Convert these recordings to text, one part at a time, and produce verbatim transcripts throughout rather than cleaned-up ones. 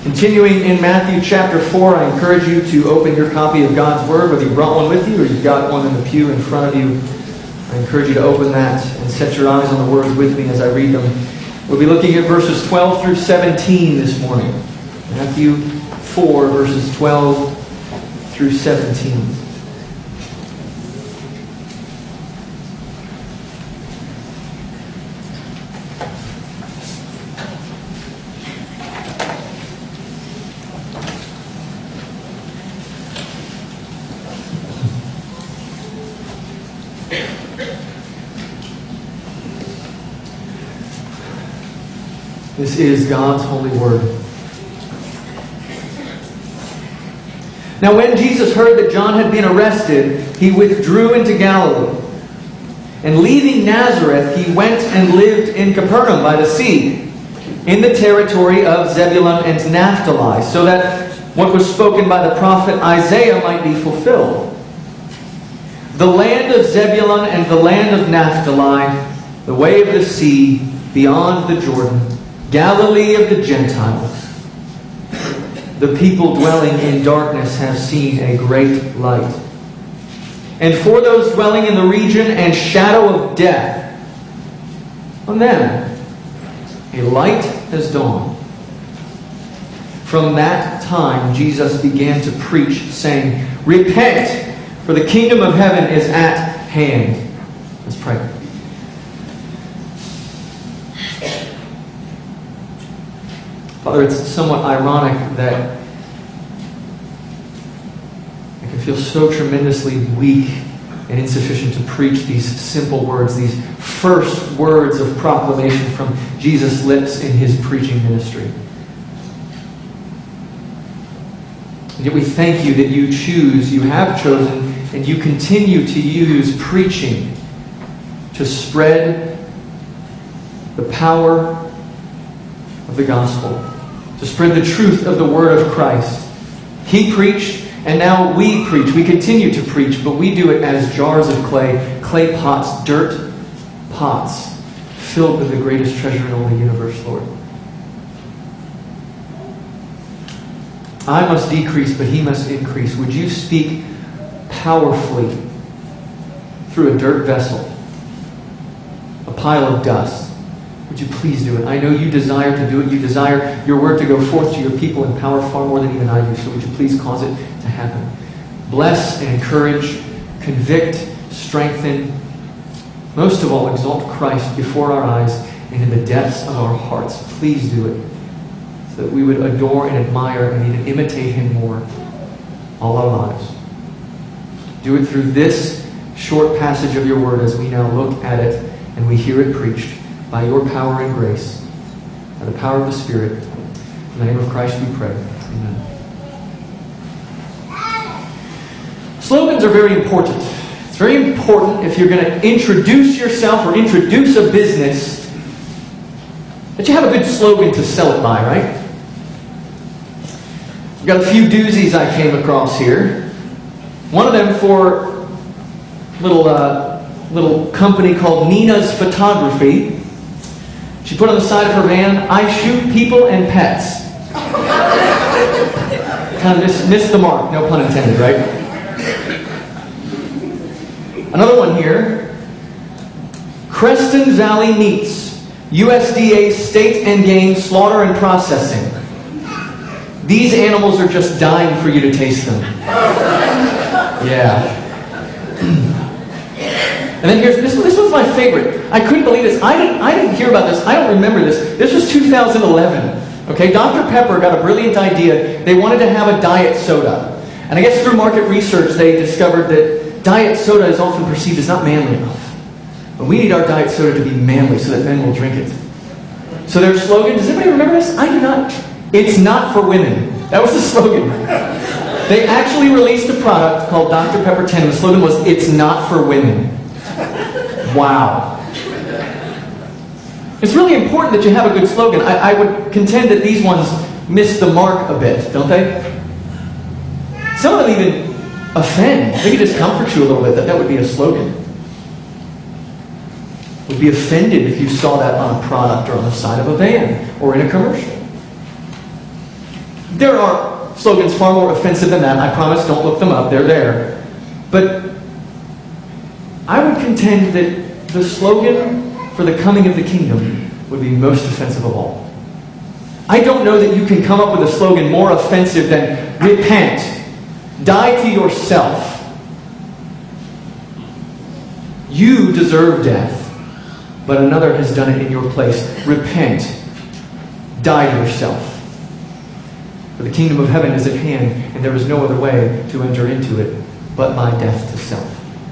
Continuing in Matthew chapter four, I encourage you to open your copy of God's Word, whether you brought one with you or you've got one in the pew in front of you. I encourage you to open that and set your eyes on the words with me as I read them. We'll be looking at verses twelve through seventeen this morning. Matthew four, verses twelve through seventeen. This is God's holy word. Now when Jesus heard that John had been arrested, he withdrew into Galilee. And leaving Nazareth, he went and lived in Capernaum by the sea, in the territory of Zebulun and Naphtali, so that what was spoken by the prophet Isaiah might be fulfilled. The land of Zebulun and the land of Naphtali, the way of the sea, beyond the Jordan, Galilee of the Gentiles. The people dwelling in darkness have seen a great light. And for those dwelling in the region and shadow of death, on them a light has dawned. From that time Jesus began to preach, saying, "Repent, for the kingdom of heaven is at hand." Let's pray. Father, it's somewhat ironic that I can feel so tremendously weak and insufficient to preach these simple words, these first words of proclamation from Jesus' lips in his preaching ministry. And yet we thank you that you choose, you have chosen, and you continue to use preaching to spread the power of the gospel, to spread the truth of the word of Christ. He preached, and now we preach. We continue to preach, but we do it as jars of clay, clay pots, dirt pots, filled with the greatest treasure in all the universe, Lord. I must decrease, but he must increase. Would you speak powerfully through a dirt vessel, a pile of dust? Would you please do it? I know you desire to do it. You desire your word to go forth to your people in power far more than even I do. So would you please cause it to happen? Bless and encourage, convict, strengthen. Most of all, exalt Christ before our eyes and in the depths of our hearts. Please do it, so that we would adore and admire and even imitate him more all our lives. Do it through this short passage of your word as we now look at it and we hear it preached. By your power and grace, by the power of the Spirit, in the name of Christ we pray. Amen. Slogans are very important. It's very important if you're going to introduce yourself or introduce a business that you have a good slogan to sell it by, right? I've got a few doozies I came across here. One of them for a little, uh, little company called Nina's Photography. She put on the side of her van, "I shoot people and pets." Kind of missed, missed the mark, no pun intended, right? Another one here. Creston Valley Meats, U S D A State and Game Slaughter and Processing. These animals are just dying for you to taste them. Yeah. And then here's this. This was my favorite. I couldn't believe this. I didn't. I didn't hear about this. I don't remember this. This was two thousand eleven. Okay, Doctor Pepper got a brilliant idea. They wanted to have a diet soda, and I guess through market research they discovered that diet soda is often perceived as not manly enough. But we need our diet soda to be manly so that men will drink it. So their slogan. Does anybody remember this? I do not. It's not for women. That was the slogan. They actually released a product called Doctor Pepper ten. The slogan was, "It's not for women." Wow. It's really important that you have a good slogan. I, I would contend that these ones miss the mark a bit, don't they? Some of them even offend. They could discomfort you a little bit. That that would be a slogan. Would be offended if you saw that on a product or on the side of a van or in a commercial. There are slogans far more offensive than that. I promise, don't look them up. They're there. But I would contend that the slogan for the coming of the kingdom would be most offensive of all. I don't know that you can come up with a slogan more offensive than repent, die to yourself. You deserve death, but another has done it in your place. Repent, die to yourself. For the kingdom of heaven is at hand, and there is no other way to enter into it but by death to self.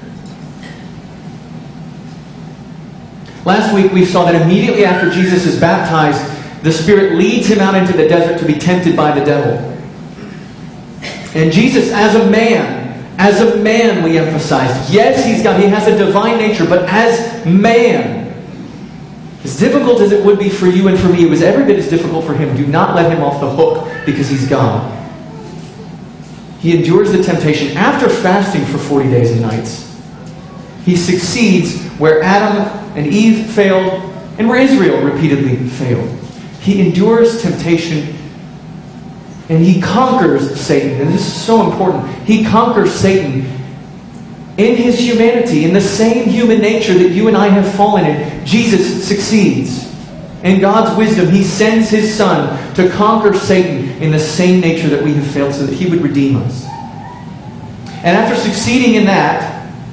Last week we saw that immediately after Jesus is baptized, the Spirit leads him out into the desert to be tempted by the devil. And Jesus, as a man, as a man, we emphasized, yes, he's got, he has a divine nature, but as man, as difficult as it would be for you and for me, it was every bit as difficult for him. Do not let him off the hook because he's God. He endures the temptation after fasting for forty days and nights. He succeeds where Adam and Eve failed and where Israel repeatedly failed. He endures temptation and he conquers Satan. And this is so important. He conquers Satan in his humanity, in the same human nature that you and I have fallen in. Jesus succeeds. In God's wisdom, he sends his Son to conquer Satan in the same nature that we have failed so that he would redeem us. And after succeeding in that,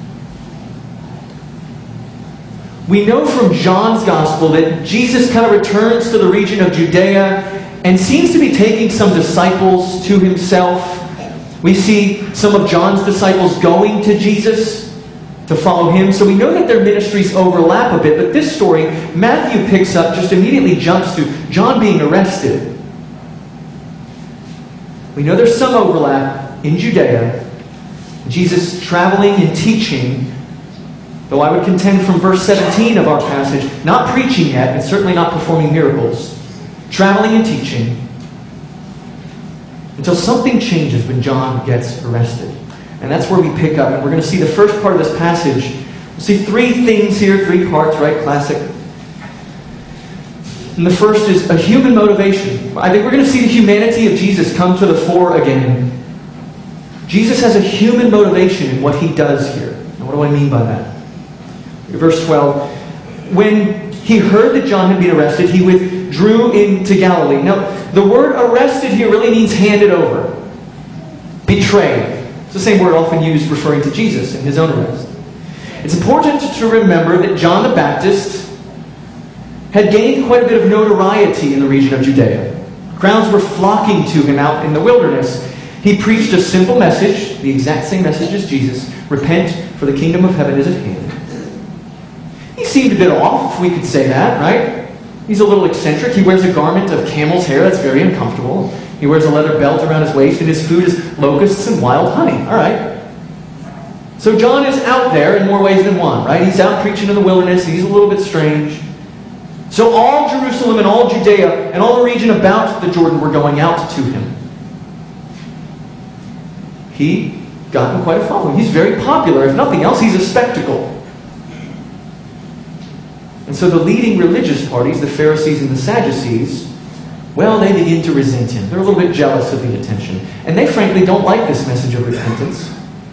we know from John's Gospel that Jesus kind of returns to the region of Judea and seems to be taking some disciples to himself. We see some of John's disciples going to Jesus to follow him. So we know that their ministries overlap a bit. But this story, Matthew picks up, just immediately jumps to John being arrested. We know there's some overlap in Judea. Jesus traveling and teaching, though I would contend from verse seventeen of our passage, not preaching yet, and certainly not performing miracles. Traveling and teaching until something changes when John gets arrested. And that's where we pick up. And we're going to see the first part of this passage. We'll see three things here, three parts, right? Classic. And the first is a human motivation. I think we're going to see the humanity of Jesus come to the fore again. Jesus has a human motivation in what he does here. And what do I mean by that? Verse twelve. When he heard that John had been arrested, he withdrew into Galilee. Now, the word arrested here really means handed over. Betrayed. It's the same word often used referring to Jesus and his own arrest. It's important to remember that John the Baptist had gained quite a bit of notoriety in the region of Judea. Crowds were flocking to him out in the wilderness. He preached a simple message, the exact same message as Jesus. Repent, for the kingdom of heaven is at hand. He seemed a bit off, if we could say that, right? He's a little eccentric. He wears a garment of camel's hair that's very uncomfortable. He wears a leather belt around his waist, and his food is locusts and wild honey. All right. So John is out there in more ways than one, right? He's out preaching in the wilderness. He's a little bit strange. So all Jerusalem and all Judea and all the region about the Jordan were going out to him. He gotten quite a following. He's very popular. If nothing else, he's a spectacle. And so the leading religious parties, the Pharisees and the Sadducees, well, they begin to resent him. They're a little bit jealous of the attention. And they frankly don't like this message of repentance.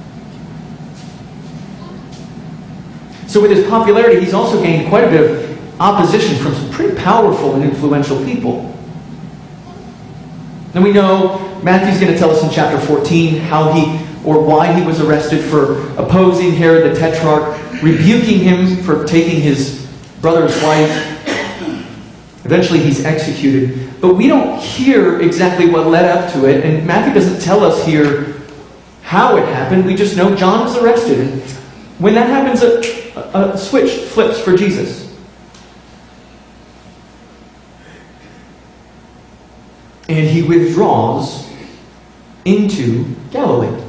So with his popularity, he's also gained quite a bit of opposition from some pretty powerful and influential people. And we know Matthew's going to tell us in chapter fourteen how he, or why he was arrested for opposing Herod the Tetrarch, rebuking him for taking his brother's wife. Eventually he's executed. But we don't hear exactly what led up to it. And Matthew doesn't tell us here how it happened. We just know John was arrested. And when that happens, a, a, a switch flips for Jesus. And he withdraws into Galilee.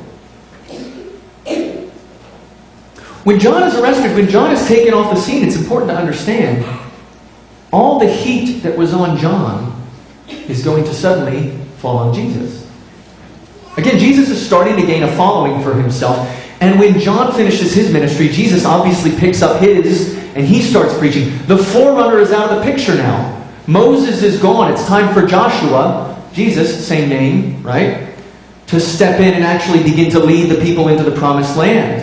When John is arrested, when John is taken off the scene, it's important to understand all the heat that was on John is going to suddenly fall on Jesus. Again, Jesus is starting to gain a following for himself. And when John finishes his ministry, Jesus obviously picks up his and he starts preaching. The forerunner is out of the picture now. Moses is gone. It's time for Joshua. Jesus, same name, right? To step in and actually begin to lead the people into the promised land.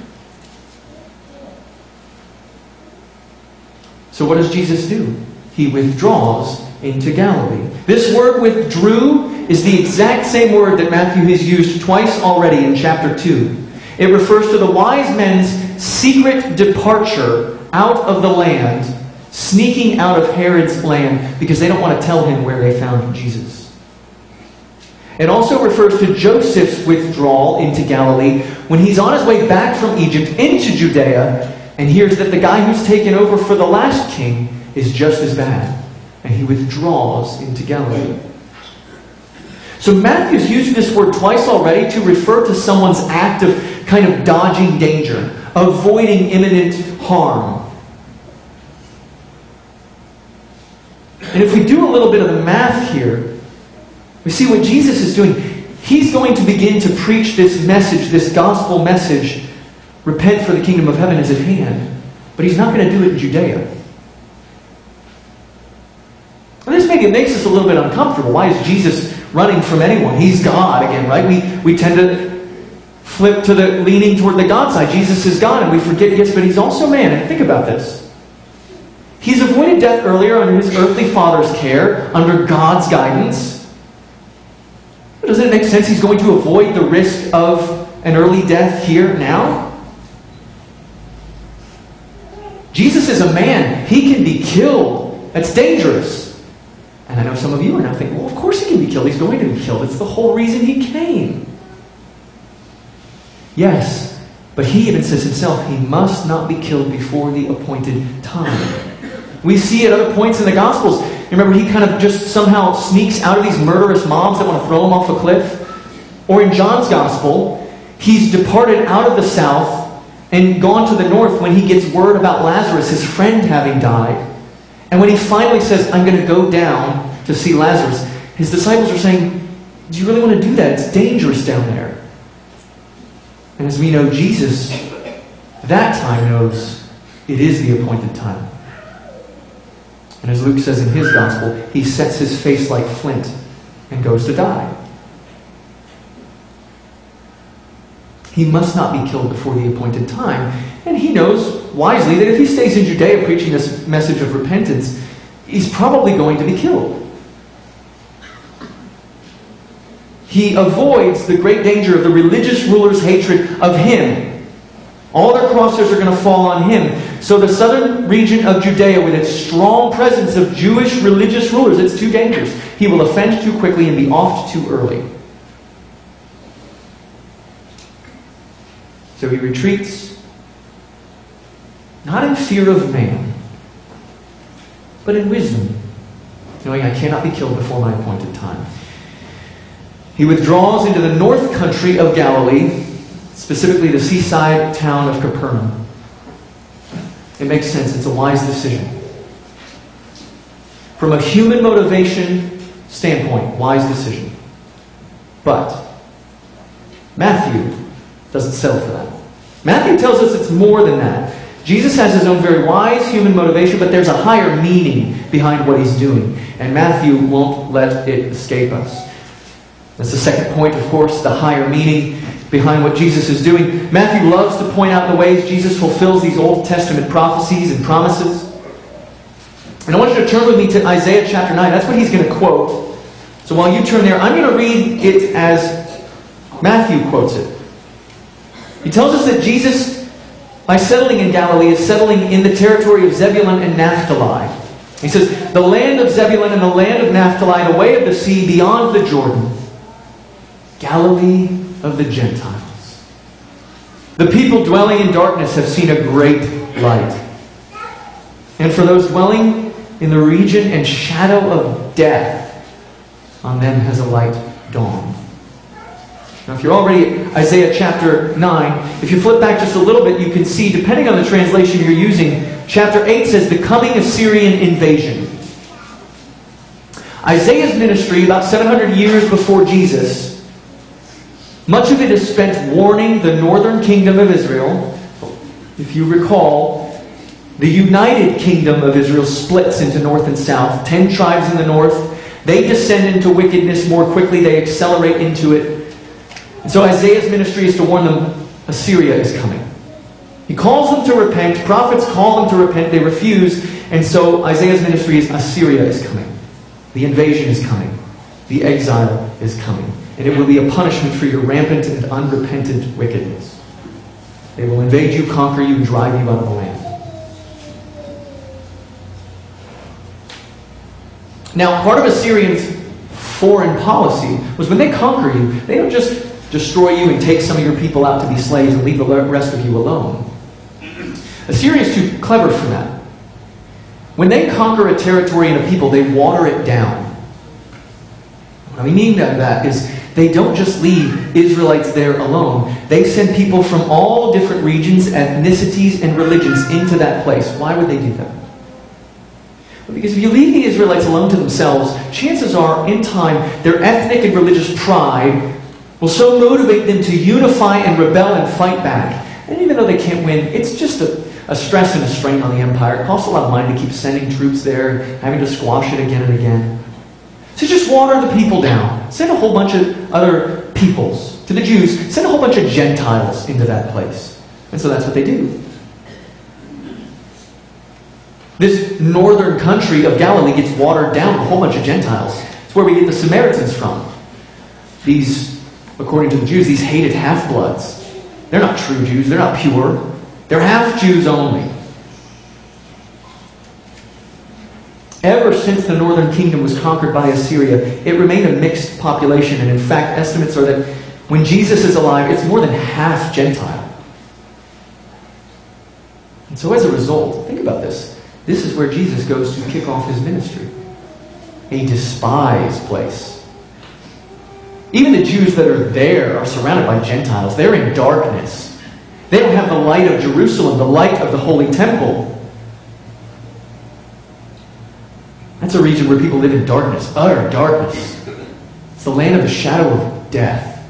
So what does Jesus do? He withdraws into Galilee. This word withdrew is the exact same word that Matthew has used twice already in chapter two. It refers to the wise men's secret departure out of the land, sneaking out of Herod's land because they don't want to tell him where they found Jesus. It also refers to Joseph's withdrawal into Galilee when he's on his way back from Egypt into Judea and hears that the guy who's taken over for the last king is just as bad. And he withdraws into Galilee. So Matthew's used this word twice already to refer to someone's act of kind of dodging danger, avoiding imminent harm. And if we do a little bit of the math here, we see what Jesus is doing. He's going to begin to preach this message, this gospel message. Repent, for the kingdom of heaven is at hand. But he's not going to do it in Judea. And this maybe makes us a little bit uncomfortable. Why is Jesus running from anyone? He's God again, right? We we tend to flip to the leaning toward the God side. Jesus is God, and we forget, yes, but he's also man. And think about this. He's avoided death earlier under his earthly father's care, under God's guidance. But doesn't it make sense he's going to avoid the risk of an early death here now? Jesus is a man. He can be killed. That's dangerous. And I know some of you are now thinking, well, of course he can be killed. He's going to be killed. It's the whole reason he came. Yes, but he even says himself, he must not be killed before the appointed time. We see at other points in the Gospels, remember he kind of just somehow sneaks out of these murderous mobs that want to throw him off a cliff. Or in John's Gospel, he's departed out of the south and gone to the north when he gets word about Lazarus, his friend, having died. And when he finally says, I'm going to go down to see Lazarus, his disciples are saying, do you really want to do that? It's dangerous down there. And as we know, Jesus, that time knows it is the appointed time. And as Luke says in his gospel, he sets his face like flint and goes to die. He must not be killed before the appointed time. And he knows wisely that if he stays in Judea preaching this message of repentance, he's probably going to be killed. He avoids the great danger of the religious rulers' hatred of him. All their crosshairs are going to fall on him. So the southern region of Judea, with its strong presence of Jewish religious rulers, it's too dangerous. He will offend too quickly and be off too early. So he retreats, not in fear of man, but in wisdom, knowing I cannot be killed before my appointed time. He withdraws into the north country of Galilee, specifically the seaside town of Capernaum. It makes sense. It's a wise decision. From a human motivation standpoint, wise decision. But Matthew doesn't settle for that. Matthew tells us it's more than that. Jesus has his own very wise human motivation, but there's a higher meaning behind what he's doing. And Matthew won't let it escape us. That's the second point, of course, the higher meaning behind what Jesus is doing. Matthew loves to point out the ways Jesus fulfills these Old Testament prophecies and promises. And I want you to turn with me to Isaiah chapter nine. That's what he's going to quote. So while you turn there, I'm going to read it as Matthew quotes it. He tells us that Jesus, by settling in Galilee, is settling in the territory of Zebulun and Naphtali. He says, the land of Zebulun and the land of Naphtali, the way of the sea beyond the Jordan, Galilee of the Gentiles. The people dwelling in darkness have seen a great light. And for those dwelling in the region and shadow of death, on them has a light dawned. Now, if you're already at Isaiah chapter nine, if you flip back just a little bit, you can see, depending on the translation you're using, chapter eight says the coming Assyrian invasion. Isaiah's ministry, about seven hundred years before Jesus, much of it is spent warning the northern kingdom of Israel. If you recall, the united kingdom of Israel splits into north and south. Ten tribes in the north, They descend into wickedness more quickly. They accelerate into it. And so Isaiah's ministry is to warn them, Assyria is coming. He calls them to repent. Prophets call them to repent. They refuse. And so Isaiah's ministry is Assyria is coming. The invasion is coming. The exile is coming. And it will be a punishment for your rampant and unrepentant wickedness. They will invade you, conquer you, and drive you out of the land. Now, part of Assyrians' foreign policy was when they conquer you, they don't just destroy you and take some of your people out to be slaves and leave the rest of you alone. Assyrians are too clever for that. When they conquer a territory and a people, they water it down. What I mean by that is they don't just leave Israelites there alone. They send people from all different regions, ethnicities, and religions into that place. Why would they do that? Well, because if you leave the Israelites alone to themselves, chances are, in time, their ethnic and religious pride will so motivate them to unify and rebel and fight back. And even though they can't win, it's just a, a stress and a strain on the empire. It costs a lot of money to keep sending troops there, having to squash it again and again. So just water the people down. Send a whole bunch of other peoples. To the Jews, send a whole bunch of Gentiles into that place. And so that's what they do. This northern country of Galilee gets watered down with a whole bunch of Gentiles. It's where we get the Samaritans from. These, according to the Jews, these hated half-bloods. They're not true Jews. They're not pure. They're half-Jews only. Ever since the northern kingdom was conquered by Assyria, it remained a mixed population. And in fact, estimates are that when Jesus is alive, it's more than half Gentile. And so as a result, think about this. This is where Jesus goes to kick off his ministry. A despised place. Even the Jews that are there are surrounded by Gentiles. They're in darkness. They don't have the light of Jerusalem, the light of the Holy Temple. That's a region where people live in darkness, utter darkness. It's the land of the shadow of death.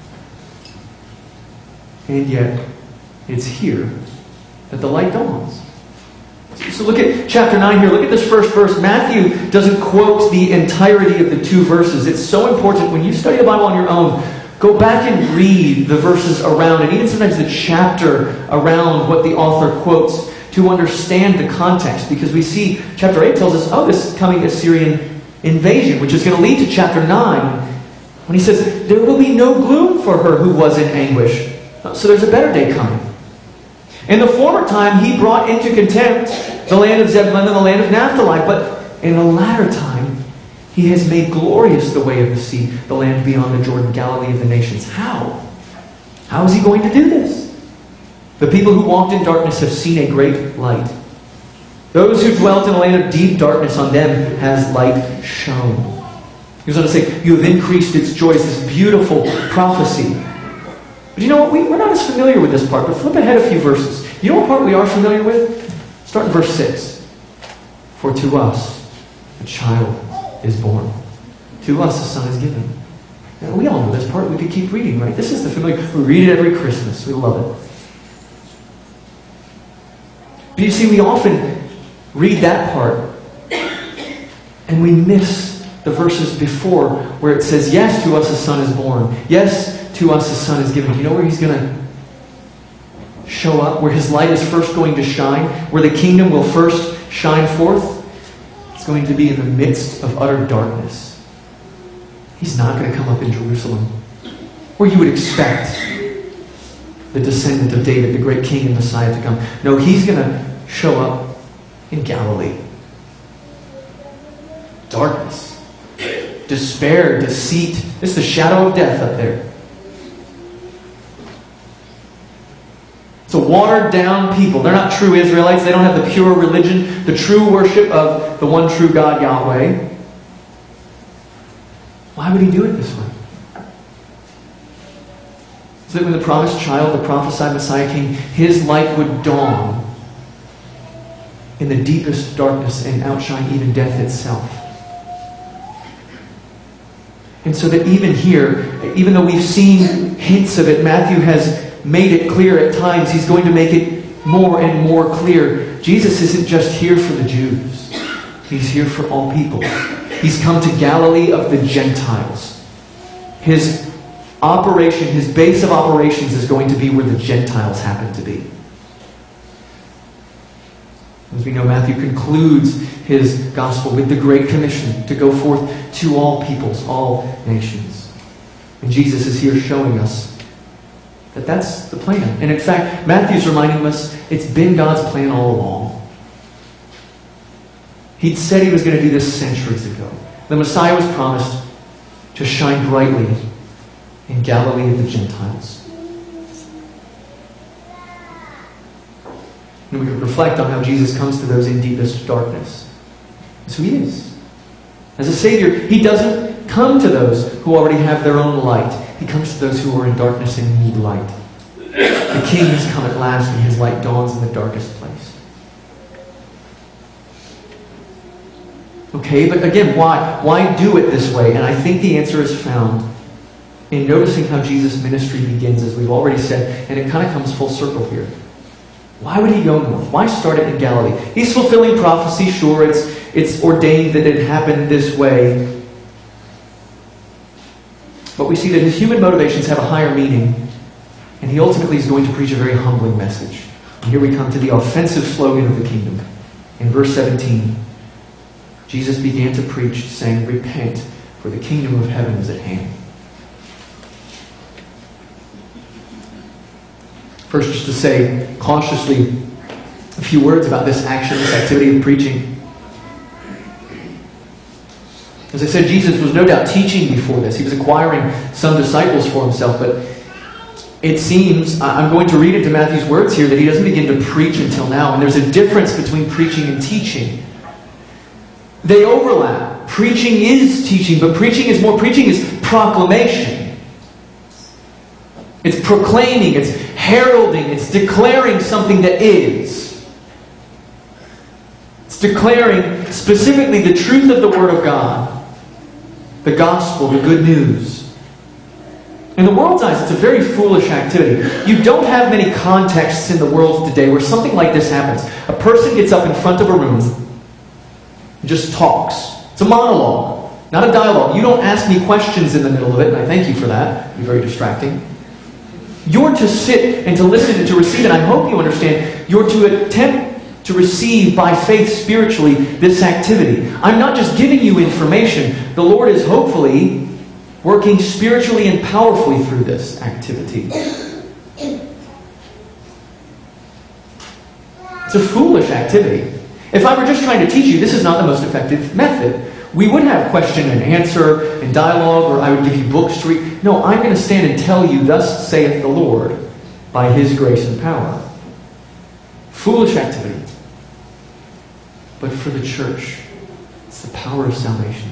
And yet, it's here that the light dawns. So look at chapter nine here. Look at this first verse. Matthew doesn't quote the entirety of the two verses. It's so important. When you study the Bible on your own, go back and read the verses around, and even sometimes the chapter around what the author quotes to understand the context. Because we see chapter eight tells us, oh, this coming Assyrian invasion, which is going to lead to chapter nine, when he says, there will be no gloom for her who was in anguish. So there's a better day coming. In the former time, he brought into contempt the land of Zebulun and the land of Naphtali. But in the latter time, he has made glorious the way of the sea, the land beyond the Jordan, Galilee of the nations. How? How is he going to do this? The people who walked in darkness have seen a great light. Those who dwelt in a land of deep darkness, on them has light shone. He goes on to say, you have increased its joys, this beautiful prophecy. But you know what? We, we're not as familiar with this part, but flip ahead a few verses. You know what part we are familiar with? Start in verse six. For to us a child is born. To us a son is given. Now, we all know this part. We could keep reading, right? This is the familiar. We read it every Christmas. We love it. But you see, we often read that part and we miss the verses before where it says, yes, to us a son is born. Yes, to us a son is given. Do you know where he's going to show up? Where his light is first going to shine? Where the kingdom will first shine forth? It's going to be in the midst of utter darkness. He's not going to come up in Jerusalem, where you would expect the descendant of David, the great king and Messiah, to come. No, he's going to show up in Galilee. Darkness, despair, deceit. It's the shadow of death up there. So watered down people. They're not true Israelites. They don't have the pure religion, the true worship of the one true God, Yahweh. Why would he do it this way? So that when the promised child, the prophesied Messiah came, his light would dawn in the deepest darkness and outshine even death itself. And so that even here, even though we've seen hints of it, Matthew has made it clear at times. He's going to make it more and more clear. Jesus isn't just here for the Jews. He's here for all people. He's come to Galilee of the Gentiles. His operation, his base of operations is going to be where the Gentiles happen to be. As we know, Matthew concludes his gospel with the Great Commission to go forth to all peoples, all nations. And Jesus is here showing us that that's the plan. And in fact, Matthew's reminding us it's been God's plan all along. He'd said he was going to do this centuries ago. The Messiah was promised to shine brightly in Galilee of the Gentiles. And we can reflect on how Jesus comes to those in deepest darkness. That's who he is. As a Savior, he doesn't come to those who already have their own light. He comes to those who are in darkness and need light. The King has come at last, and his light dawns in the darkest place. Okay, but again, why? Why do it this way? And I think the answer is found in noticing how Jesus' ministry begins, as we've already said, and it kind of comes full circle here. Why would he go north? Why start it in Galilee? He's fulfilling prophecy, sure, it's, it's ordained that it happened this way. But we see that his human motivations have a higher meaning, and he ultimately is going to preach a very humbling message. And here we come to the offensive slogan of the kingdom. In verse seventeen, Jesus began to preach, saying, "Repent, for the kingdom of heaven is at hand." First, just to say cautiously a few words about this action, this activity of preaching. As I said, Jesus was no doubt teaching before this. He was acquiring some disciples for himself, but it seems, I'm going to read into Matthew's words here, that he doesn't begin to preach until now. And there's a difference between preaching and teaching. They overlap. Preaching is teaching, but preaching is more. Preaching is proclamation. It's proclaiming, it's heralding, it's declaring something that is. It's declaring specifically the truth of the Word of God, the gospel, the good news. In the world's eyes, it's a very foolish activity. You don't have many contexts in the world today where something like this happens. A person gets up in front of a room and just talks. It's a monologue, not a dialogue. You don't ask me questions in the middle of it, and I thank you for that. It'd be very distracting. You're to sit and to listen and to receive, and I hope you understand, you're to attempt to receive by faith spiritually this activity. I'm not just giving you information. The Lord is hopefully working spiritually and powerfully through this activity. It's a foolish activity. If I were just trying to teach you, this is not the most effective method. We would have question and answer and dialogue, or I would give you books to read. No, I'm going to stand and tell you, "Thus saith the Lord," by His grace and power. Foolish activity. But for the church, it's the power of salvation.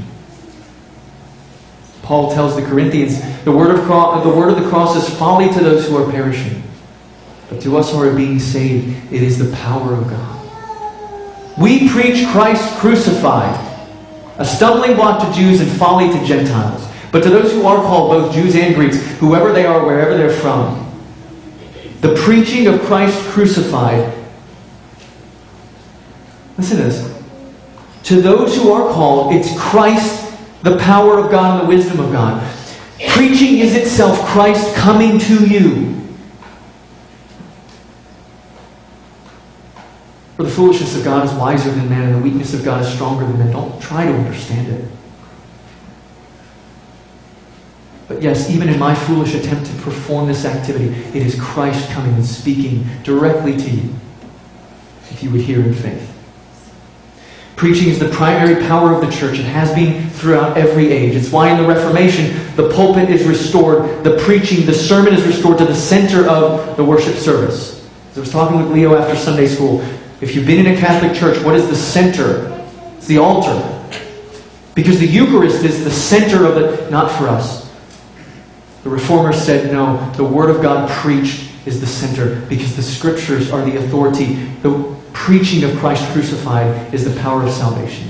Paul tells the Corinthians, the word of, cro- the word of the cross is folly to those who are perishing. But to us who are being saved, it is the power of God. We preach Christ crucified, a stumbling block to Jews and folly to Gentiles. But to those who are called, both Jews and Greeks, whoever they are, wherever they're from, the preaching of Christ crucified. Listen to this. To those who are called, it's Christ, the power of God and the wisdom of God. Preaching is itself Christ coming to you. For the foolishness of God is wiser than man, and the weakness of God is stronger than man. Don't try to understand it. But yes, even in my foolish attempt to perform this activity, it is Christ coming and speaking directly to you, if you would hear in faith. Preaching is the primary power of the church. It has been throughout every age. It's why in the Reformation, the pulpit is restored, the preaching, the sermon is restored to the center of the worship service. As I was talking with Leo after Sunday school, if you've been in a Catholic church, what is the center? It's the altar. Because the Eucharist is the center of it, not for us. The Reformers said, no, the Word of God preached is the center, because the Scriptures are the authority. The preaching of Christ crucified is the power of salvation.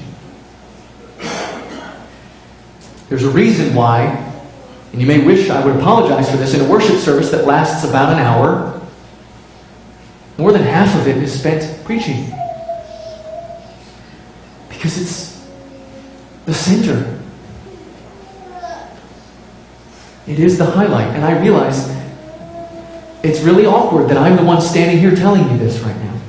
There's a reason why, and you may wish I would apologize for this, in a worship service that lasts about an hour, more than half of it is spent preaching. Because it's the center. It is the highlight. And I realize it's really awkward that I'm the one standing here telling you this right now.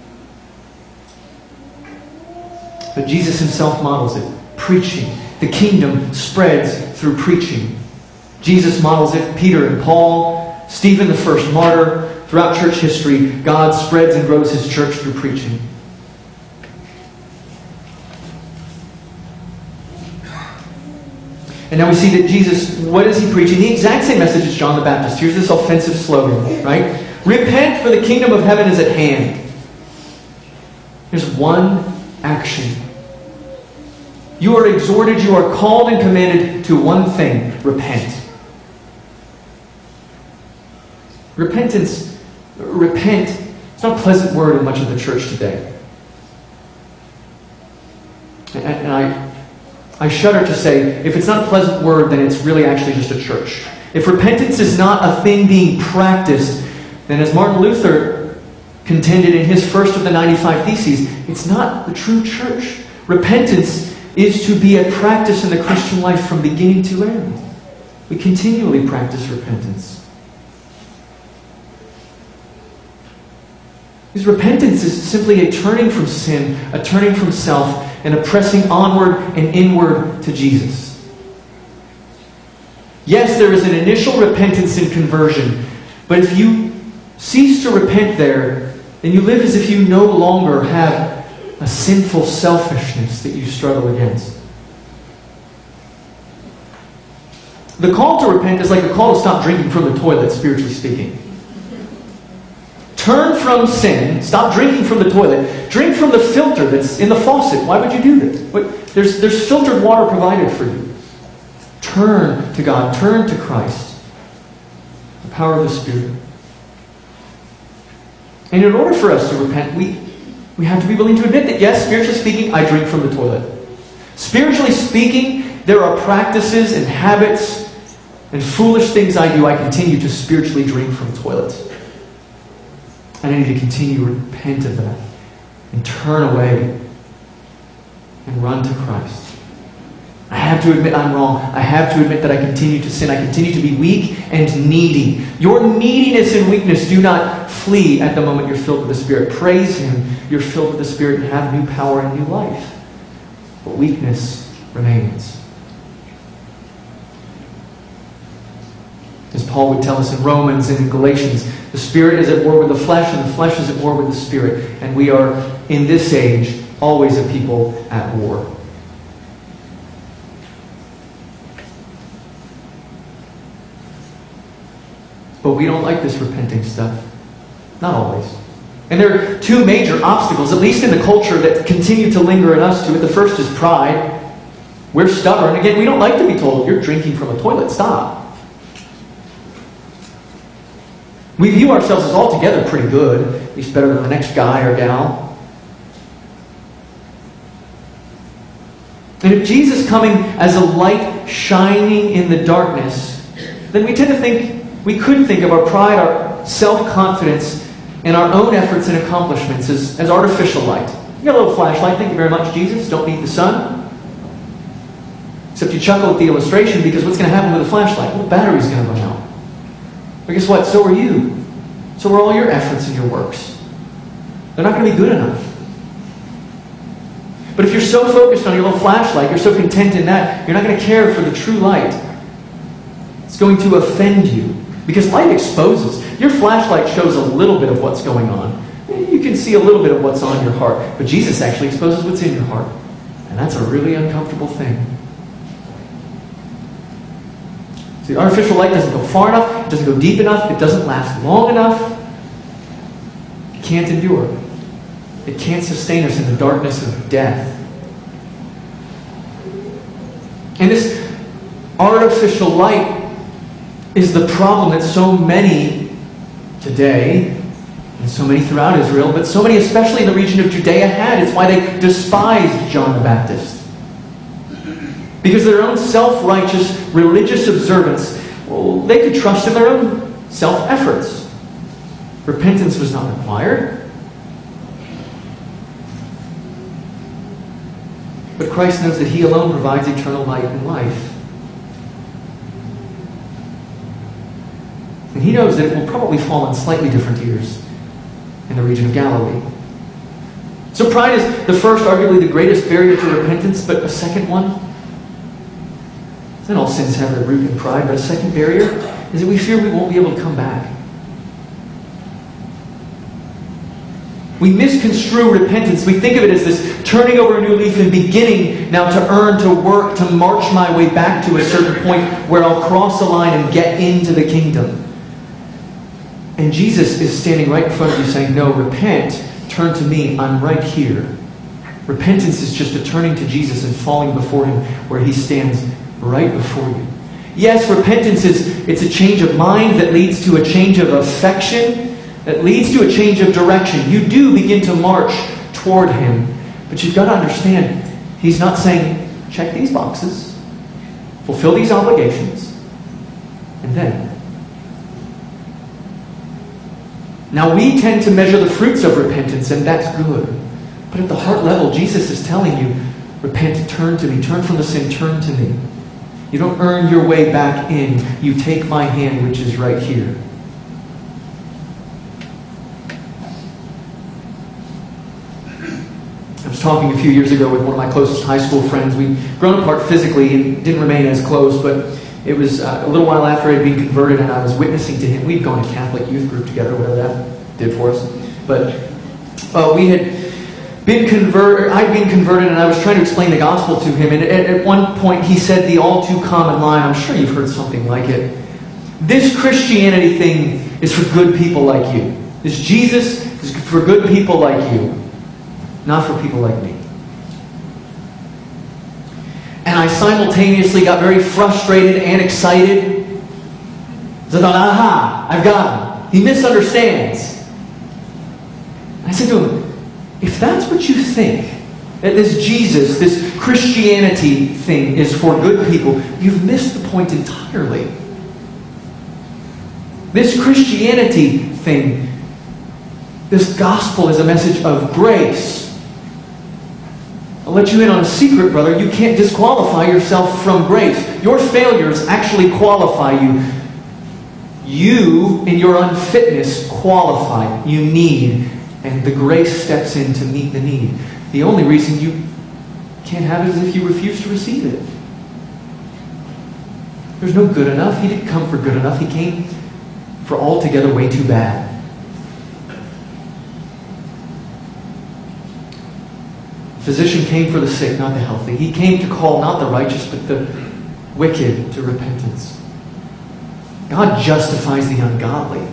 But Jesus himself models it. Preaching. The kingdom spreads through preaching. Jesus models it. Peter and Paul, Stephen the first martyr. Throughout church history, God spreads and grows his church through preaching. And now we see that Jesus, what is he preaching? The exact same message as John the Baptist. Here's this offensive slogan, right? Repent, for the kingdom of heaven is at hand. Here's one action. You are exhorted, you are called and commanded to one thing. Repent. Repentance, repent, it's not a pleasant word in much of the church today. And, and I... I shudder to say, if it's not a pleasant word, then it's really actually just a church. If repentance is not a thing being practiced, then as Martin Luther contended in his first of the ninety-five Theses, it's not the true church. Repentance is to be a practice in the Christian life from beginning to end. We continually practice repentance. Because repentance is simply a turning from sin, a turning from self, and a pressing onward and inward to Jesus. Yes, there is an initial repentance and conversion, but if you cease to repent there, then you live as if you no longer have a sinful selfishness that you struggle against. The call to repent is like a call to stop drinking from the toilet, spiritually speaking. Turn from sin. Stop drinking from the toilet. Drink from the filter that's in the faucet. Why would you do this? What, there's, there's filtered water provided for you. Turn to God. Turn to Christ. The power of the Spirit. And in order for us to repent, we, we have to be willing to admit that, yes, spiritually speaking, I drink from the toilet. Spiritually speaking, there are practices and habits and foolish things I do. I continue to spiritually drink from toilets. And I need to continue to repent of that and turn away and run to Christ. I have to admit I'm wrong. I have to admit that I continue to sin. I continue to be weak and needy. Your neediness and weakness do not flee at the moment you're filled with the Spirit. Praise Him. You're filled with the Spirit and have new power and new life. But weakness remains. As Paul would tell us in Romans and in Galatians, the Spirit is at war with the flesh, and the flesh is at war with the Spirit. And we are, in this age, always a people at war. But we don't like this repenting stuff. Not always. And there are two major obstacles, at least in the culture, that continue to linger in us to it. The first is pride. We're stubborn. Again, we don't like to be told, you're drinking from a toilet. Stop. We view ourselves as altogether pretty good, at least better than the next guy or gal. And if Jesus coming as a light shining in the darkness, then we tend to think, we could think of our pride, our self-confidence, and our own efforts and accomplishments as, as artificial light. You got a little flashlight, thank you very much, Jesus. Don't need the sun. Except you chuckle at the illustration, because what's going to happen with a flashlight? Well, the battery's going to run out. But guess what? So are you. So are all your efforts and your works. They're not going to be good enough. But if you're so focused on your little flashlight, you're so content in that, you're not going to care for the true light. It's going to offend you. Because light exposes. Your flashlight shows a little bit of what's going on. You can see a little bit of what's on your heart. But Jesus actually exposes what's in your heart. And that's a really uncomfortable thing. See, artificial light doesn't go far enough, it doesn't go deep enough, it doesn't last long enough. It can't endure. It can't sustain us in the darkness of death. And this artificial light is the problem that so many today, and so many throughout Israel, but so many especially in the region of Judea had. It's why they despised John the Baptist. Because of their own self-righteous religious observance, well, they could trust in their own self-efforts. Repentance was not required. But Christ knows that He alone provides eternal light and life. And He knows that it will probably fall on slightly different ears in the region of Galilee. So pride is the first, arguably the greatest barrier to repentance, but a second one, and all sins have their root in pride, but a second barrier is that we fear we won't be able to come back. We misconstrue repentance. We think of it as this turning over a new leaf and beginning now to earn, to work, to march my way back to a certain point where I'll cross the line and get into the kingdom. And Jesus is standing right in front of you saying, no, repent, turn to me, I'm right here. Repentance is just a turning to Jesus and falling before Him where He stands right before you. Yes, repentance is it's a change of mind that leads to a change of affection, that leads to a change of direction. You do begin to march toward Him, but you've got to understand, He's not saying, check these boxes, fulfill these obligations, and then. Now we tend to measure the fruits of repentance, and that's good. But at the heart level, Jesus is telling you, repent, turn to me, turn from the sin, turn to me. You don't earn your way back in. You take my hand, which is right here. I was talking a few years ago with one of my closest high school friends. We'd grown apart physically and didn't remain as close, but it was uh, a little while after I had been converted and I was witnessing to him. We'd gone to Catholic youth group together, whatever that did for us. But uh, we had been converted, I'd been converted and I was trying to explain the gospel to him. And at, at one point he said the all too common line, I'm sure you've heard something like it. This Christianity thing is for good people like you. This Jesus is for good people like you, not for people like me. And I simultaneously got very frustrated and excited. So I thought, aha, I've got him. He misunderstands. I said to him, if that's what you think, that this Jesus, this Christianity thing is for good people, you've missed the point entirely. This Christianity thing, this gospel is a message of grace. I'll let you in on a secret, brother. You can't disqualify yourself from grace. Your failures actually qualify you. You, in your unfitness, qualify. You need. And the grace steps in to meet the need. The only reason you can't have it is if you refuse to receive it. There's no good enough. He didn't come for good enough. He came for altogether way too bad. Physician came for the sick, not the healthy. He came to call not the righteous, but the wicked to repentance. God justifies the ungodly.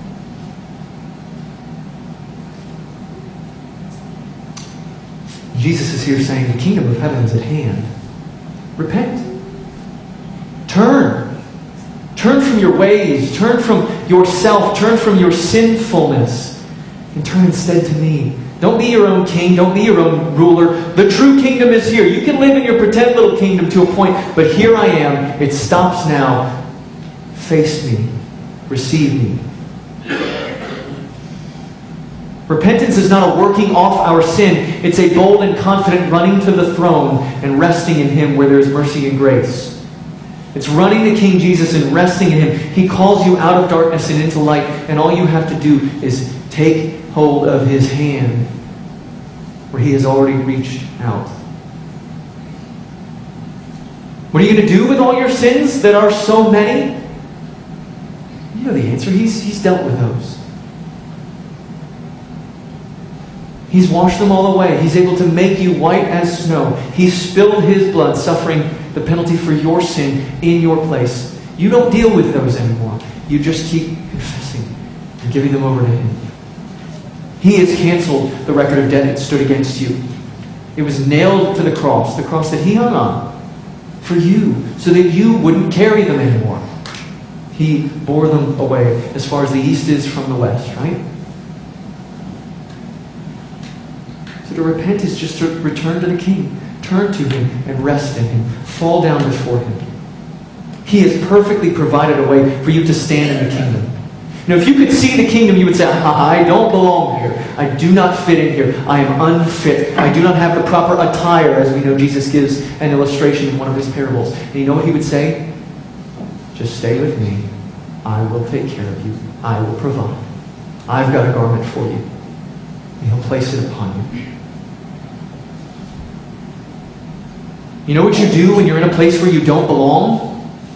Jesus is here saying the kingdom of heaven is at hand. Repent. Turn. Turn from your ways. Turn from yourself. Turn from your sinfulness. And turn instead to me. Don't be your own king. Don't be your own ruler. The true kingdom is here. You can live in your pretend little kingdom to a point, but here I am. It stops now. Face me. Receive me. Repentance is not a working off our sin. It's a bold and confident running to the throne and resting in Him where there is mercy and grace. It's running to King Jesus and resting in Him. He calls you out of darkness and into light, and all you have to do is take hold of His hand where He has already reached out. What are you going to do with all your sins that are so many? You know the answer. He's, he's dealt with those. He's washed them all away. He's able to make you white as snow. He's spilled His blood, suffering the penalty for your sin in your place. You don't deal with those anymore. You just keep confessing and giving them over to Him. He has canceled the record of debt that stood against you. It was nailed to the cross, the cross that He hung on for you, so that you wouldn't carry them anymore. He bore them away as far as the east is from the west, right? So to repent is just to return to the King. Turn to Him and rest in Him. Fall down before Him. He has perfectly provided a way for you to stand in the kingdom. Now, if you could see the kingdom, you would say, I don't belong here. I do not fit in here. I am unfit. I do not have the proper attire, as we know Jesus gives an illustration in one of his parables. And you know what he would say? Just stay with me. I will take care of you. I will provide. I've got a garment for you. And he'll place it upon you. You know what you do when you're in a place where you don't belong?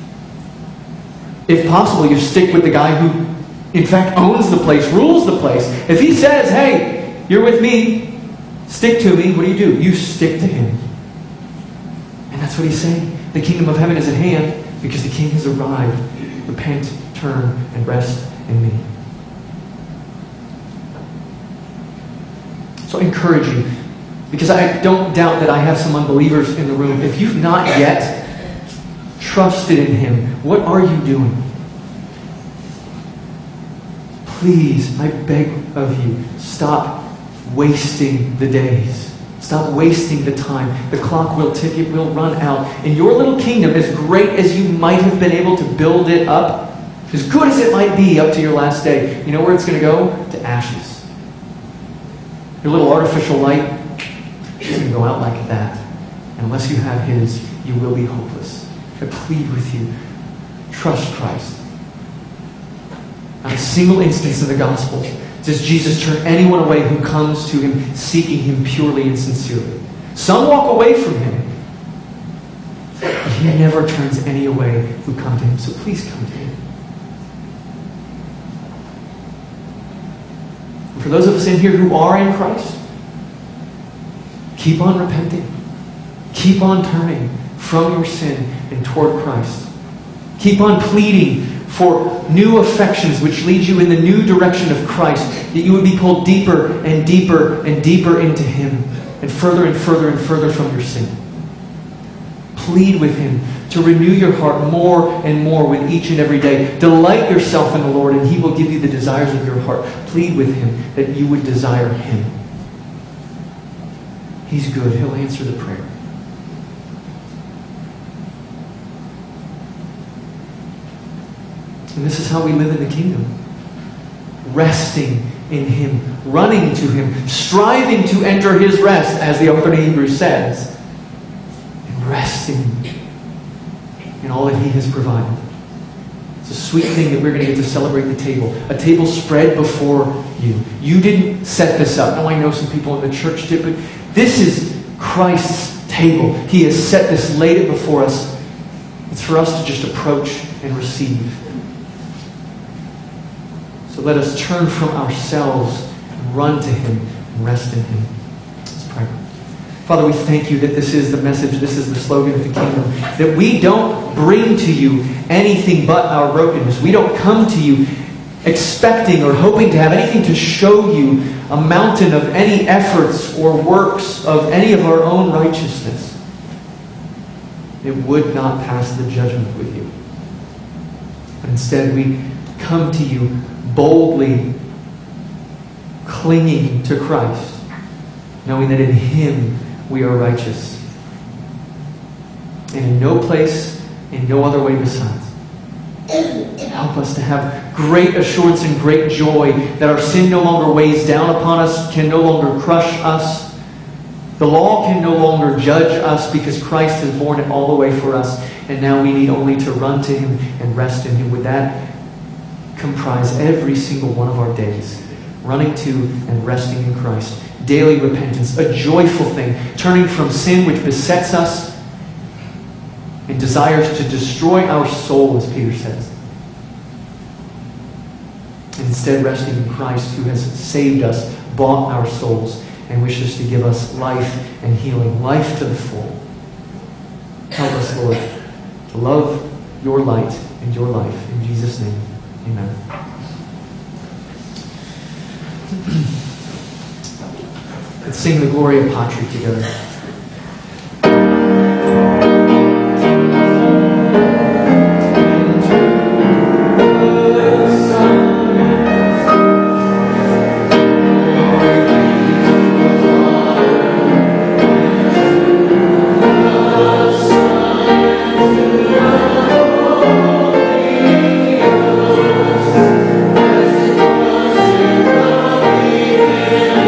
If possible, you stick with the guy who, in fact, owns the place, rules the place. If he says, hey, you're with me, stick to me, what do you do? You stick to him. And that's what he's saying. The kingdom of heaven is at hand because the king has arrived. Repent, turn, and rest in me. So I encourage you, because I don't doubt that I have some unbelievers in the room. If you've not yet trusted in him, what are you doing? Please, I beg of you, stop wasting the days. Stop wasting the time. The clock will tick, it will run out. And your little kingdom, as great as you might have been able to build it up, as good as it might be up to your last day, you know where it's going to go? To ashes. Your little artificial light is going to go out like that. And unless you have his, you will be hopeless. I plead with you, trust Christ. Not a single instance in the Gospel does Jesus turn anyone away who comes to him seeking him purely and sincerely. Some walk away from him, but he never turns any away who come to him. So please come to him. For those of us in here who are in Christ, keep on repenting. Keep on turning from your sin and toward Christ. Keep on pleading for new affections which lead you in the new direction of Christ, that you would be pulled deeper and deeper and deeper into him, and further and further and further from your sin. Plead with him to renew your heart more and more with each and every day. Delight yourself in the Lord, and he will give you the desires of your heart. Plead with him that you would desire him. He's good. He'll answer the prayer. And this is how we live in the kingdom. Resting in him, running to him, striving to enter his rest, as the author of Hebrews says, and resting in all that he has provided. It's a sweet thing that we're going to get to celebrate the table. A table spread before you. You didn't set this up. Now I know some people in the church did, but this is Christ's table. He has set this, laid it before us. It's for us to just approach and receive. So let us turn from ourselves and run to him and rest in him. Let's pray. Father, we thank you that this is the message, this is the slogan of the kingdom, that we don't bring to you anything but our brokenness. We don't come to you expecting or hoping to have anything to show you, a mountain of any efforts or works of any of our own righteousness. It would not pass the judgment with you. But instead we come to you boldly, clinging to Christ, knowing that in him we are righteous. And in no place, in no other way besides. Help us to have great assurance and great joy that our sin no longer weighs down upon us, can no longer crush us. The law can no longer judge us because Christ has borne it all the way for us. And now we need only to run to him and rest in him. With that, comprise every single one of our days, running to and resting in Christ. Daily repentance, a joyful thing, turning from sin which besets us and desires to destroy our soul, as Peter says. And instead resting in Christ, who has saved us, bought our souls, and wishes to give us life and healing, life to the full. Help us, Lord, to love your light and your life. In Jesus' name. Amen. Let's sing the Gloria Patri together. Yeah.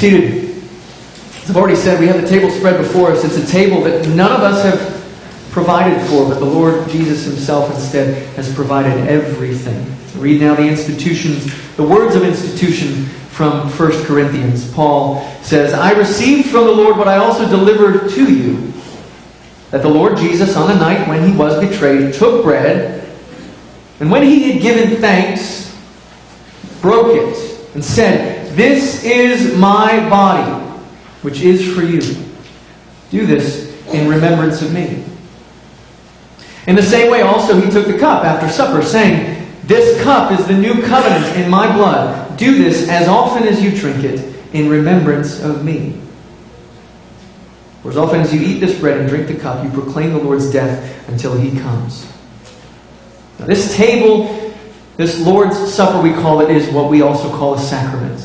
seated. As I've already said, we have the table spread before us. It's a table that none of us have provided for, but the Lord Jesus himself instead has provided everything. Read now the institutions, the words of institution from First Corinthians. Paul says, I received from the Lord what I also delivered to you, that the Lord Jesus, on the night when he was betrayed, took bread, and when he had given thanks, broke it, and said, This is my body, which is for you. Do this in remembrance of me. In the same way also he took the cup after supper, saying, This cup is the new covenant in my blood. Do this as often as you drink it in remembrance of me. For as often as you eat this bread and drink the cup, you proclaim the Lord's death until he comes. Now, this table, this Lord's Supper we call it, is what we also call a sacrament.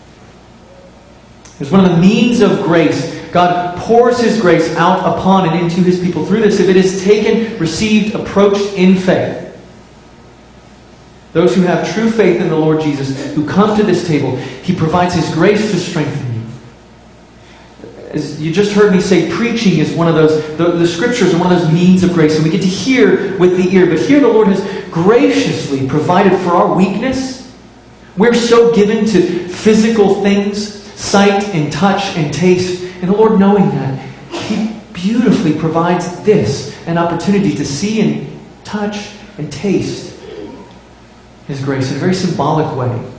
It's one of the means of grace. God pours his grace out upon and into his people through this. If it is taken, received, approached in faith. Those who have true faith in the Lord Jesus, who come to this table, he provides his grace to strengthen you. As you just heard me say, preaching is one of those, the, the scriptures are one of those means of grace, and we get to hear with the ear. But here the Lord has graciously provided for our weakness. We're so given to physical things, sight and touch and taste. And the Lord, knowing that, he beautifully provides this, an opportunity to see and touch and taste his grace in a very symbolic way.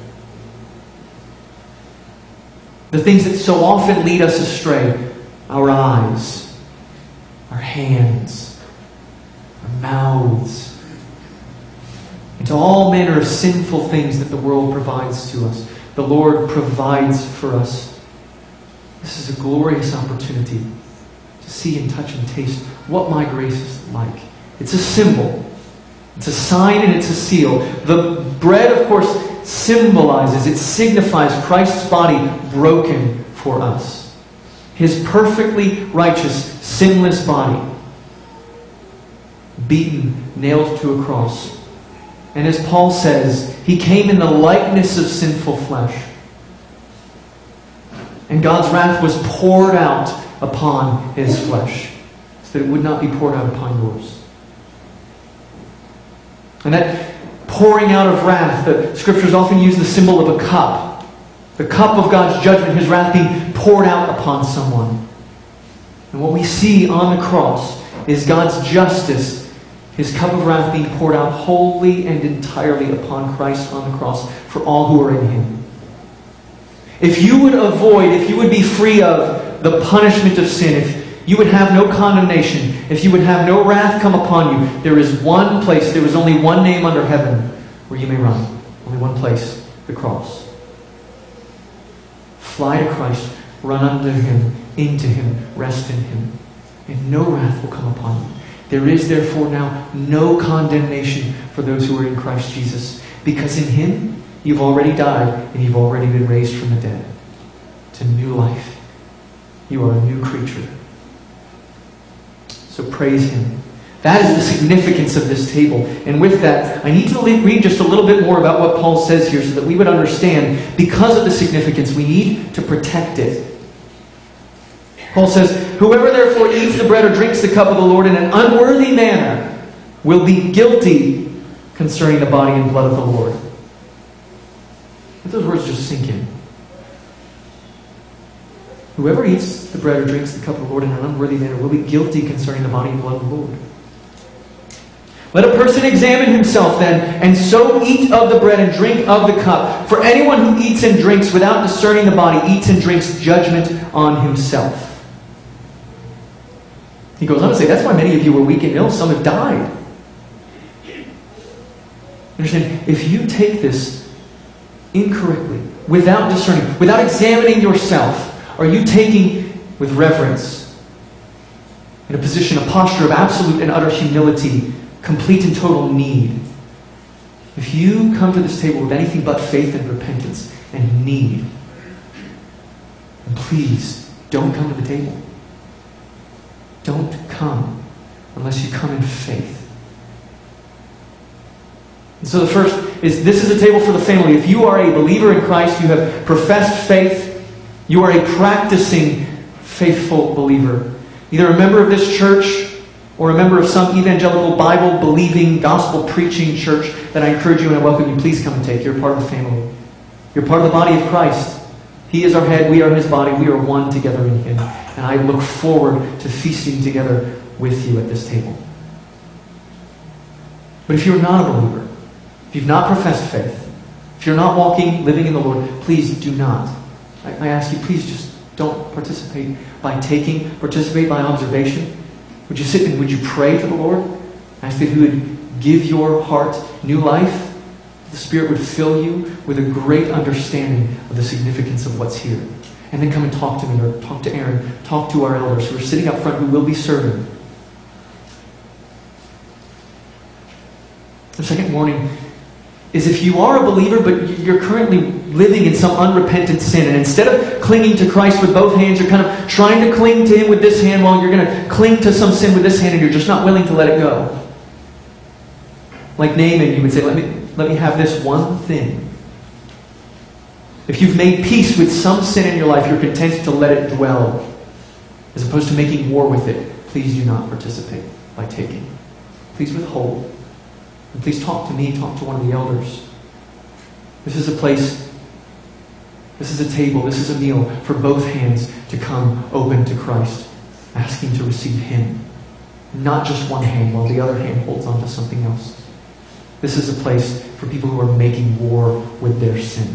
The things that so often lead us astray, our eyes, our hands, our mouths, into all manner of sinful things that the world provides to us. The Lord provides for us. This is a glorious opportunity to see and touch and taste what my grace is like. It's a symbol. It's a sign and it's a seal. The bread, of course, symbolizes, it signifies Christ's body broken for us. His perfectly righteous, sinless body, beaten, nailed to a cross. And as Paul says, he came in the likeness of sinful flesh. And God's wrath was poured out upon his flesh, so that it would not be poured out upon yours. And that pouring out of wrath, the scriptures often use the symbol of a cup. The cup of God's judgment, his wrath being poured out upon someone. And what we see on the cross is God's justice, his cup of wrath being poured out wholly and entirely upon Christ on the cross for all who are in him. If you would avoid, if you would be free of the punishment of sin, if you would have no condemnation, if you would have no wrath come upon you, there is one place, there is only one name under heaven where you may run. Only one place, the cross. Fly to Christ, run unto him, into him, rest in him, and no wrath will come upon you. There is therefore now no condemnation for those who are in Christ Jesus, because in him you've already died and you've already been raised from the dead to new life. You are a new creature. So praise him. That is the significance of this table. And with that, I need to read just a little bit more about what Paul says here so that we would understand, because of the significance, we need to protect it. Paul says, Whoever therefore eats the bread or drinks the cup of the Lord in an unworthy manner will be guilty concerning the body and blood of the Lord. Let those words just sink in. Whoever eats the bread or drinks the cup of the Lord in an unworthy manner will be guilty concerning the body and blood of the Lord. Let a person examine himself then, and so eat of the bread and drink of the cup. For anyone who eats and drinks without discerning the body eats and drinks judgment on himself. He goes on to say, that's why many of you were weak and ill. Some have died. Understand, if you take this incorrectly, without discerning, without examining yourself, are you taking with reverence, in a position, a posture of absolute and utter humility, complete and total need? If you come to this table with anything but faith and repentance and need, then please don't come to the table. Don't come unless you come in faith. And so the first is, this is a table for the family. If you are a believer in Christ, you have professed faith, You are a practicing, faithful believer. Either a member of this church or a member of some evangelical, Bible-believing, gospel-preaching church that I encourage you and I welcome you. Please come and take. You're part of the family. You're part of the body of Christ. He is our head. We are His body. We are one together in Him. And I look forward to feasting together with you at this table. But if you're not a believer, if you've not professed faith, if you're not walking, living in the Lord, please do not. I, I ask you, please just don't participate by taking, participate by observation. Would you sit and would you pray to the Lord? Ask that He would give your heart new life. The Spirit would fill you with a great understanding of the significance of what's here. And then come and talk to me, or talk to Aaron, talk to our elders who are sitting up front who will be serving. The second warning is if you are a believer, but you're currently living in some unrepentant sin, and instead of clinging to Christ with both hands, you're kind of trying to cling to Him with this hand while you're going to cling to some sin with this hand, and you're just not willing to let it go. Like Naaman, you would say, let me, let me have this one thing. If you've made peace with some sin in your life, you're content to let it dwell, as opposed to making war with it. Please do not participate by taking. Please withhold. And please talk to me, talk to one of the elders. This is a place, this is a table, this is a meal for both hands to come open to Christ, asking to receive Him. Not just one hand while the other hand holds on to something else. This is a place for people who are making war with their sin.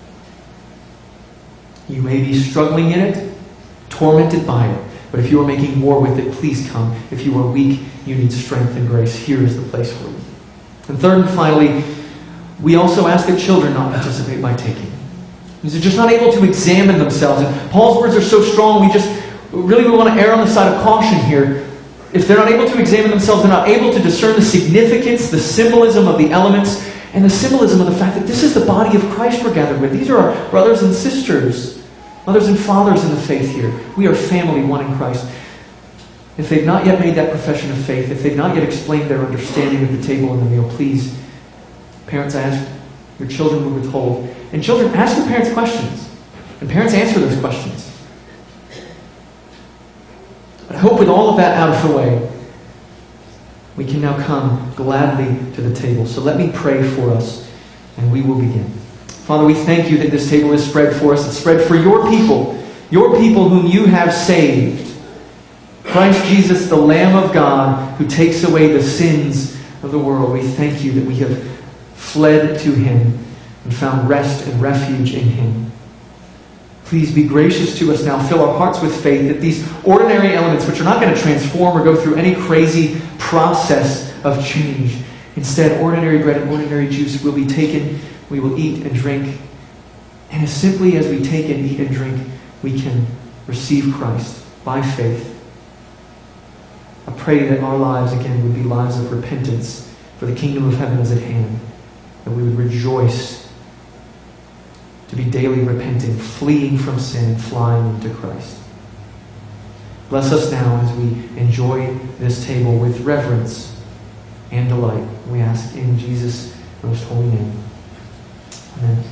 You may be struggling in it, tormented by it, but if you are making war with it, please come. If you are weak, you need strength and grace. Here is the place for you. And third and finally, we also ask that children not participate by taking. Because they're just not able to examine themselves. And Paul's words are so strong, we just really we want to err on the side of caution here. If they're not able to examine themselves, they're not able to discern the significance, the symbolism of the elements, and the symbolism of the fact that this is the body of Christ we're gathered with. These are our brothers and sisters, mothers and fathers in the faith here. We are family, one in Christ. If they've not yet made that profession of faith, if they've not yet explained their understanding of the table and the meal, please, parents, I ask your children would withhold. And children, ask your parents questions. And parents, answer those questions. But I hope with all of that out of the way, we can now come gladly to the table. So let me pray for us, and we will begin. Father, we thank you that this table is spread for us. It's spread for your people, your people whom you have saved. Christ Jesus, the Lamb of God, who takes away the sins of the world. We thank you that we have fled to Him and found rest and refuge in Him. Please be gracious to us now. Fill our hearts with faith that these ordinary elements, which are not going to transform or go through any crazy process of change, instead, ordinary bread and ordinary juice will be taken, we will eat and drink. And as simply as we take and eat and drink, we can receive Christ by faith. I pray that our lives, again, would be lives of repentance, for the kingdom of heaven is at hand. That we would rejoice to be daily repenting, fleeing from sin, and flying into Christ. Bless us now as we enjoy this table with reverence and delight. We ask in Jesus' most holy name. Amen.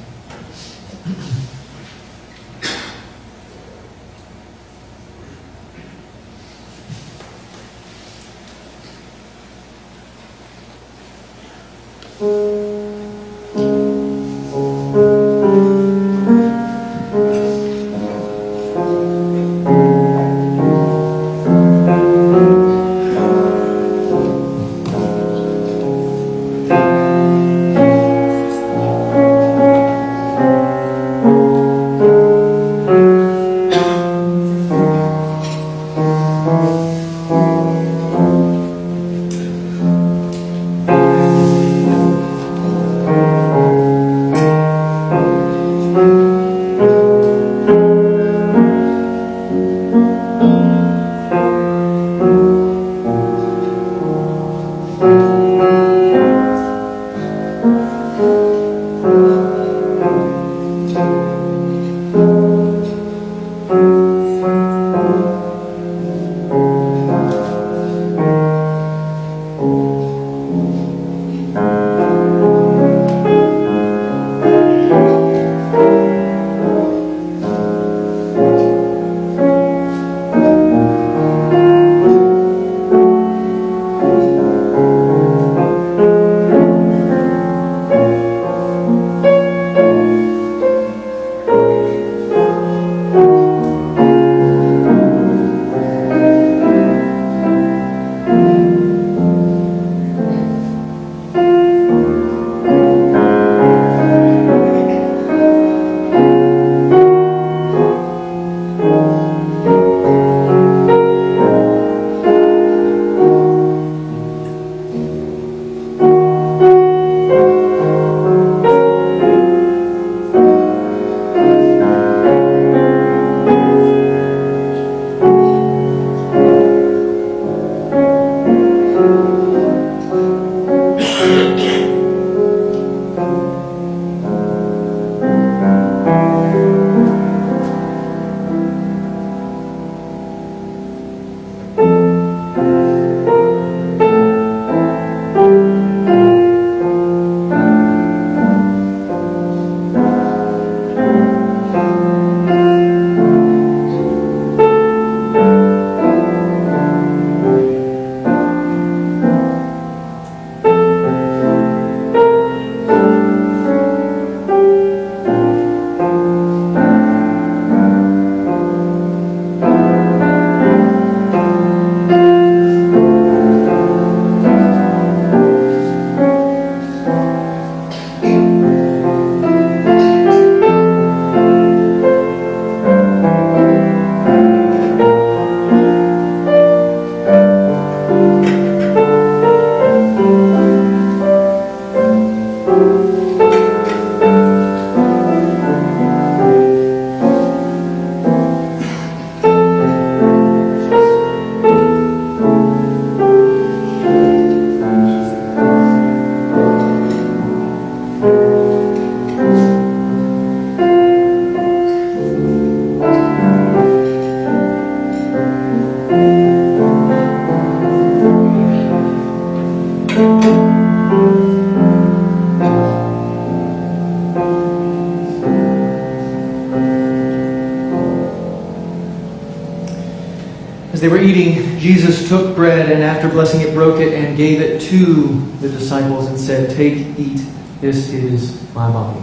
As they were eating, Jesus took bread and after blessing it, broke it and gave it to the disciples and said, "Take, eat, this is my body."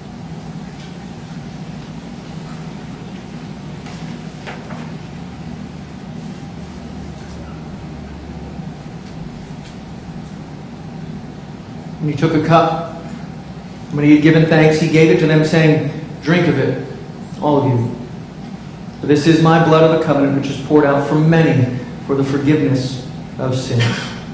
And he took a cup. When he had given thanks, he gave it to them, saying, "Drink of it, all of you. For this is my blood of the covenant, which is poured out for many for the forgiveness of sins."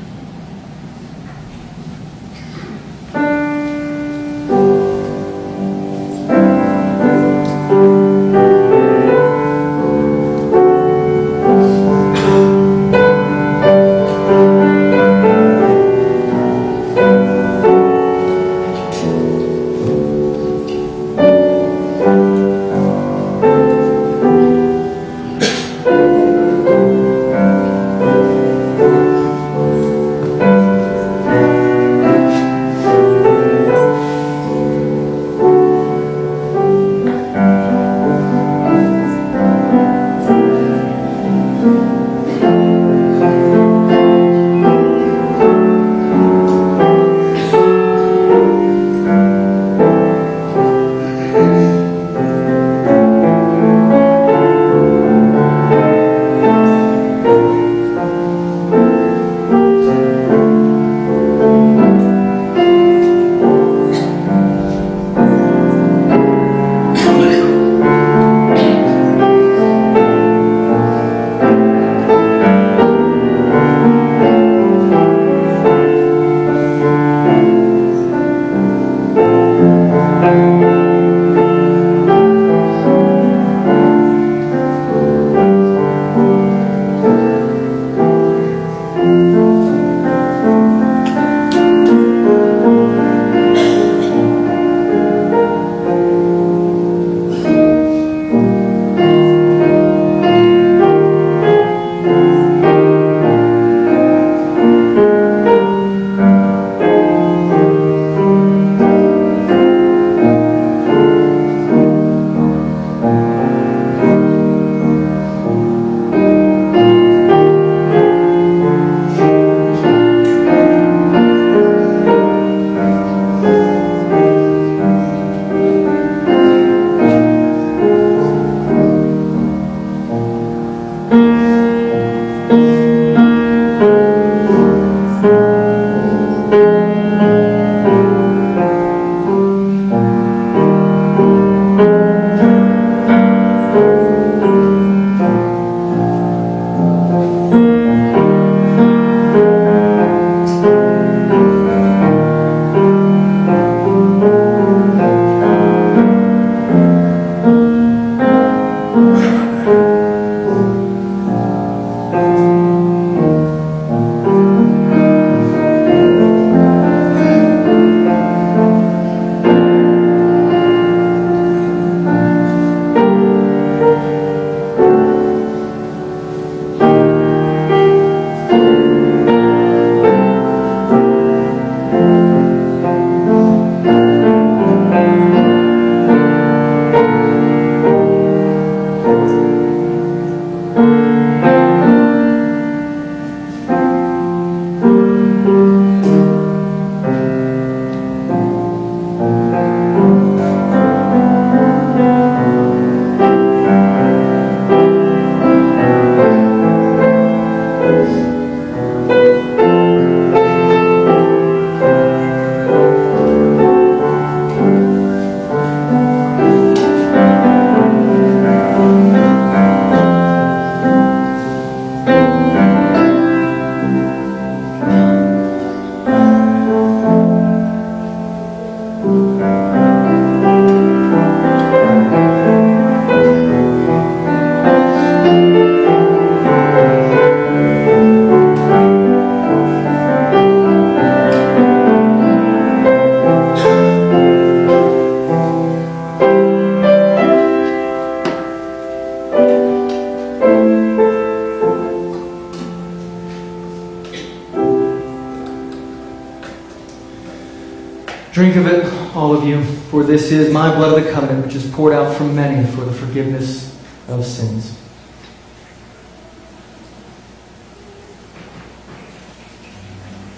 Drink of it, all of you, for this is my blood of the covenant, which is poured out for many for the forgiveness of sins.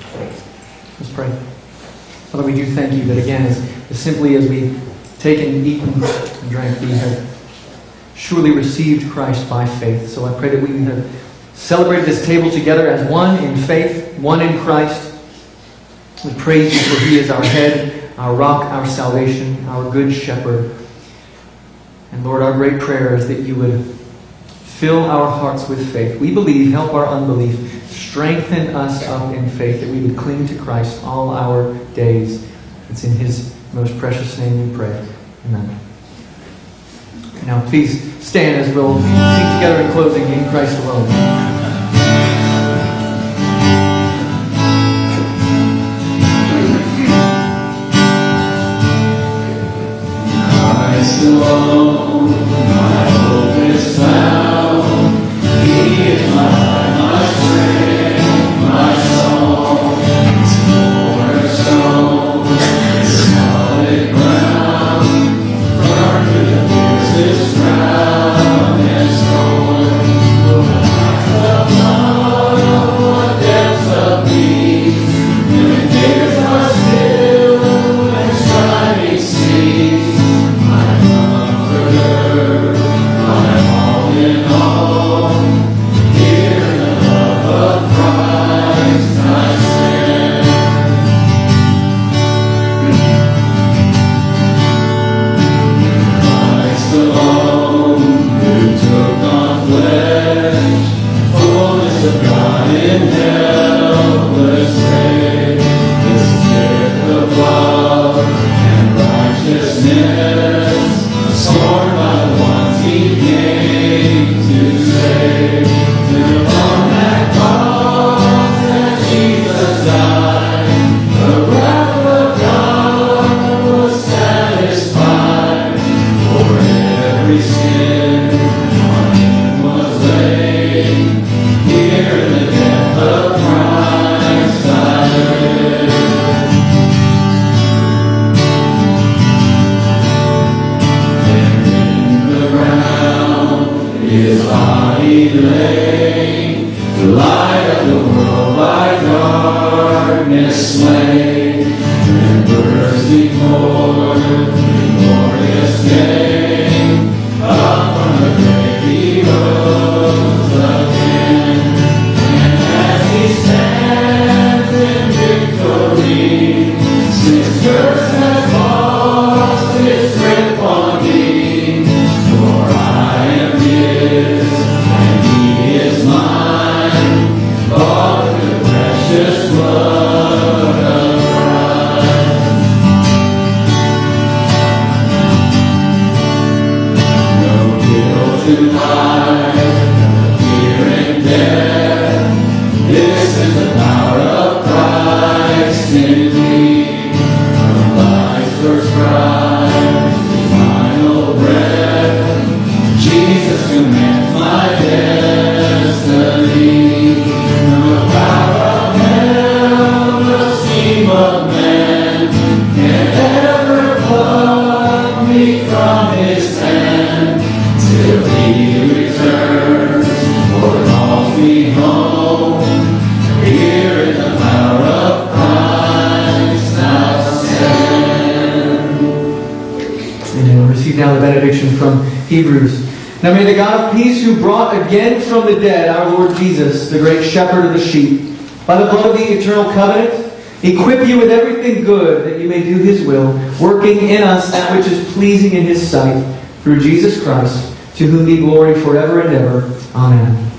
Let's pray. Father, we do thank you that again, as, as simply as we taken, eaten, and drank, we have surely received Christ by faith. So I pray that we have celebrated this table together as one in faith, one in Christ. We praise you for He is our head, our rock, our salvation, our good shepherd. And Lord, our great prayer is that you would fill our hearts with faith. We believe, help our unbelief. Strengthen us up in faith, that we would cling to Christ all our days. It's in His most precious name we pray. Amen. Now please stand as we'll sing together in closing, In Christ Alone. Christ alone, my hope is found. He is my, my strength, my song. His cornerstone is solid ground. Firm to the fiercest drought and storm. The blood, what depths of me, when fears are still and striving cease. From Hebrews. Now may the God of peace, who brought again from the dead our Lord Jesus, the great shepherd of the sheep, by the blood of the eternal covenant, equip you with everything good, that you may do His will, working in us that which is pleasing in His sight, through Jesus Christ, to whom be glory forever and ever. Amen.